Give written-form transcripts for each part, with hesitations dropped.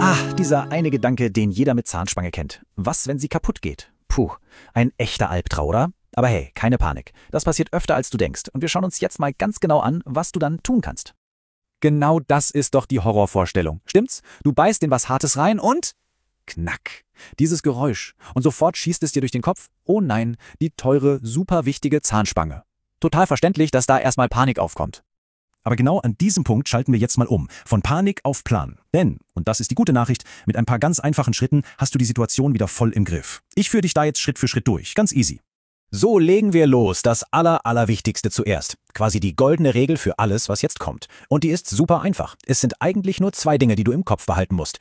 Dieser eine Gedanke, den jeder mit Zahnspange kennt. Was, wenn sie kaputt geht? Puh, ein echter Albtraum, oder? Aber hey, keine Panik. Das passiert öfter, als du denkst. Und wir schauen uns jetzt mal ganz genau an, was du dann tun kannst. Genau das ist doch die Horrorvorstellung. Stimmt's? Du beißt in was Hartes rein und knack. Dieses Geräusch. Und sofort schießt es dir durch den Kopf. Oh nein, die teure, super wichtige Zahnspange. Total verständlich, dass da erstmal Panik aufkommt. Aber genau an diesem Punkt schalten wir jetzt mal um. Von Panik auf Plan. Denn, und das ist die gute Nachricht, mit ein paar ganz einfachen Schritten hast du die Situation wieder voll im Griff. Ich führe dich da jetzt Schritt für Schritt durch. Ganz easy. So legen wir los. Das Allerwichtigste zuerst. Quasi die goldene Regel für alles, was jetzt kommt. Und die ist super einfach. Es sind eigentlich nur 2 Dinge, die du im Kopf behalten musst.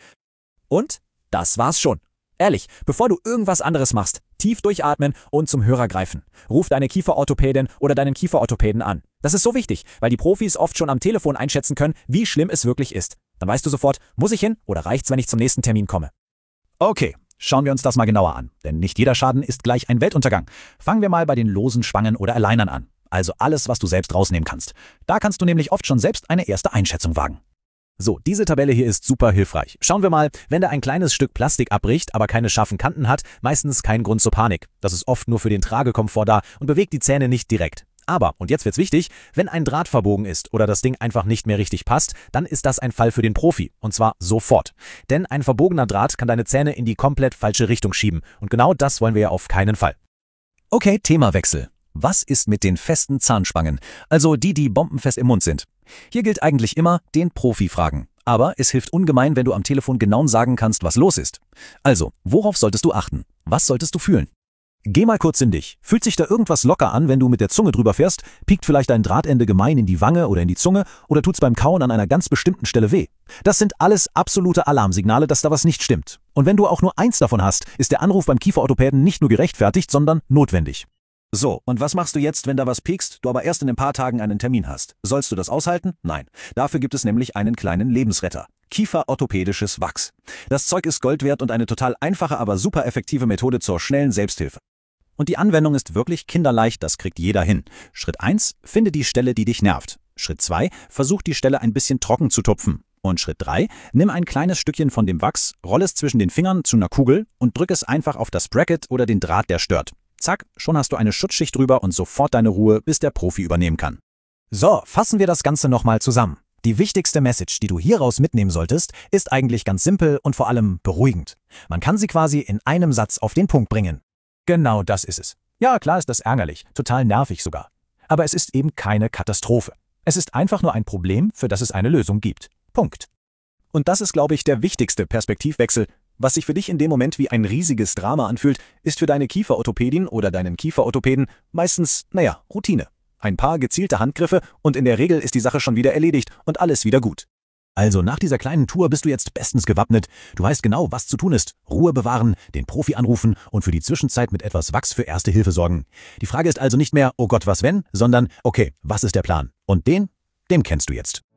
Und das war's schon. Ehrlich, bevor du irgendwas anderes machst, tief durchatmen und zum Hörer greifen. Ruf deine Kieferorthopädin oder deinen Kieferorthopäden an. Das ist so wichtig, weil die Profis oft schon am Telefon einschätzen können, wie schlimm es wirklich ist. Dann weißt du sofort, muss ich hin oder reicht's, wenn ich zum nächsten Termin komme? Okay, schauen wir uns das mal genauer an. Denn nicht jeder Schaden ist gleich ein Weltuntergang. Fangen wir mal bei den losen Spangen oder Alignern an. Also alles, was du selbst rausnehmen kannst. Da kannst du nämlich oft schon selbst eine erste Einschätzung wagen. So, diese Tabelle hier ist super hilfreich. Schauen wir mal, wenn da ein kleines Stück Plastik abbricht, aber keine scharfen Kanten hat, meistens kein Grund zur Panik. Das ist oft nur für den Tragekomfort da und bewegt die Zähne nicht direkt. Aber, und jetzt wird's wichtig, wenn ein Draht verbogen ist oder das Ding einfach nicht mehr richtig passt, dann ist das ein Fall für den Profi. Und zwar sofort. Denn ein verbogener Draht kann deine Zähne in die komplett falsche Richtung schieben. Und genau das wollen wir ja auf keinen Fall. Okay, Themawechsel. Was ist mit den festen Zahnspangen? Also die bombenfest im Mund sind. Hier gilt eigentlich immer, den Profi fragen. Aber es hilft ungemein, wenn du am Telefon genau sagen kannst, was los ist. Also, worauf solltest du achten? Was solltest du fühlen? Geh mal kurz in dich. Fühlt sich da irgendwas locker an, wenn du mit der Zunge drüber fährst? Piekt vielleicht dein Drahtende gemein in die Wange oder in die Zunge? Oder tut's beim Kauen an einer ganz bestimmten Stelle weh? Das sind alles absolute Alarmsignale, dass da was nicht stimmt. Und wenn du auch nur eins davon hast, ist der Anruf beim Kieferorthopäden nicht nur gerechtfertigt, sondern notwendig. So, und was machst du jetzt, wenn da was piekst, du aber erst in ein paar Tagen einen Termin hast? Sollst du das aushalten? Nein. Dafür gibt es nämlich einen kleinen Lebensretter. Kieferorthopädisches Wachs. Das Zeug ist Gold wert und eine total einfache, aber super effektive Methode zur schnellen Selbsthilfe. Und die Anwendung ist wirklich kinderleicht, das kriegt jeder hin. Schritt 1, finde die Stelle, die dich nervt. Schritt 2, versuch die Stelle ein bisschen trocken zu tupfen. Und Schritt 3, nimm ein kleines Stückchen von dem Wachs, roll es zwischen den Fingern zu einer Kugel und drück es einfach auf das Bracket oder den Draht, der stört. Zack, schon hast du eine Schutzschicht drüber und sofort deine Ruhe, bis der Profi übernehmen kann. So, fassen wir das Ganze nochmal zusammen. Die wichtigste Message, die du hieraus mitnehmen solltest, ist eigentlich ganz simpel und vor allem beruhigend. Man kann sie quasi in einem Satz auf den Punkt bringen. Genau das ist es. Ja, klar ist das ärgerlich, total nervig sogar. Aber es ist eben keine Katastrophe. Es ist einfach nur ein Problem, für das es eine Lösung gibt. Punkt. Und das ist, glaube ich, der wichtigste Perspektivwechsel. Was sich für dich in dem Moment wie ein riesiges Drama anfühlt, ist für deine Kieferorthopädin oder deinen Kieferorthopäden meistens, Routine. Ein paar gezielte Handgriffe und in der Regel ist die Sache schon wieder erledigt und alles wieder gut. Also nach dieser kleinen Tour bist du jetzt bestens gewappnet. Du weißt genau, was zu tun ist. Ruhe bewahren, den Profi anrufen und für die Zwischenzeit mit etwas Wachs für Erste Hilfe sorgen. Die Frage ist also nicht mehr, oh Gott, was wenn, sondern, okay, was ist der Plan? Und den kennst du jetzt.